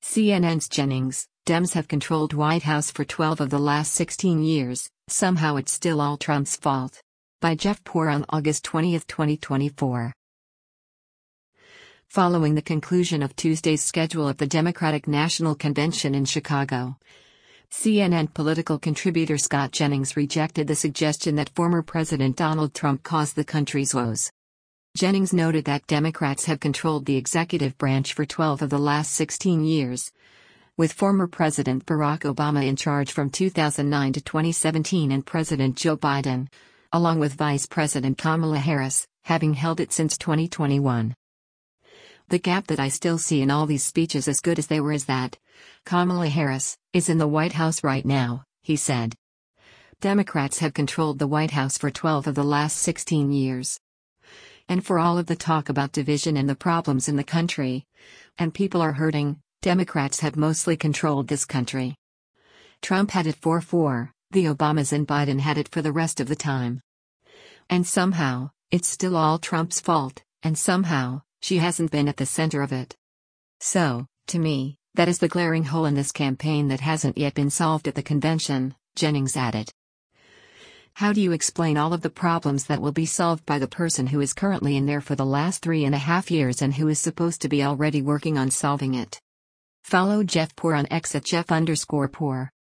CNN's Jennings, Dems have controlled White House for 12 of the last 16 years, somehow it's still all Trump's fault. By Jeff Poor on August 20, 2024. Following the conclusion of Tuesday's schedule of the Democratic National Convention in Chicago, CNN political contributor Scott Jennings rejected the suggestion that former President Donald Trump caused the country's woes. Jennings noted that Democrats have controlled the executive branch for 12 of the last 16 years, with former President Barack Obama in charge from 2009 to 2017 and President Joe Biden, along with Vice President Kamala Harris, having held it since 2021. The gap that I still see in all these speeches, as good as they were, is that Kamala Harris is in the White House right now, he said. Democrats have controlled the White House for 12 of the last 16 years. And for all of the talk about division and the problems in the country, and people are hurting, Democrats have mostly controlled this country. Trump had it for 4, the Obamas and Biden had it for the rest of the time. And somehow, it's still all Trump's fault, and somehow, she hasn't been at the center of it. So, to me, that is the glaring hole in this campaign that hasn't yet been solved at the convention, Jennings added. How do you explain all of the problems that will be solved by the person who is currently in there for the last 3.5 years and who is supposed to be already working on solving it? Follow Jeff Poor on X at Jeff_Poor.